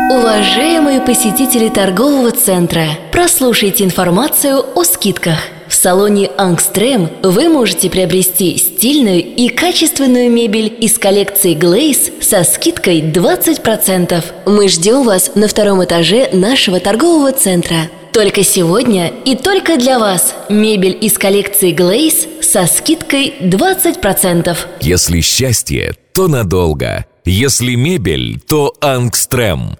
Уважаемые посетители торгового центра, прослушайте информацию о скидках. В салоне «Ангстрем» вы можете приобрести стильную и качественную мебель из коллекции Glaze со скидкой 20%. Мы ждем вас на втором этаже нашего торгового центра. Только сегодня и только для вас мебель из коллекции Glaze со скидкой 20%. Если счастье, то надолго. Если мебель, то «Ангстрем».